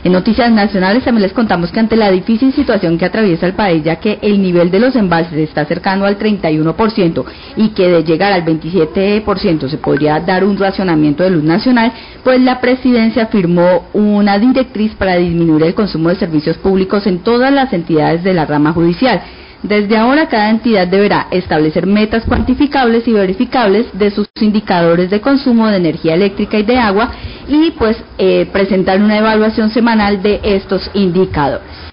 En noticias nacionales también les contamos que ante la difícil situación que atraviesa el país, ya que el nivel de los embalses está cercano al 31% y que de llegar al 27% se podría dar un racionamiento de luz nacional, pues la presidencia firmó una directriz para disminuir el consumo de servicios públicos en todas las entidades de la rama judicial. Desde ahora, cada entidad deberá establecer metas cuantificables y verificables de sus indicadores de consumo de energía eléctrica y de agua y presentar una evaluación semanal de estos indicadores.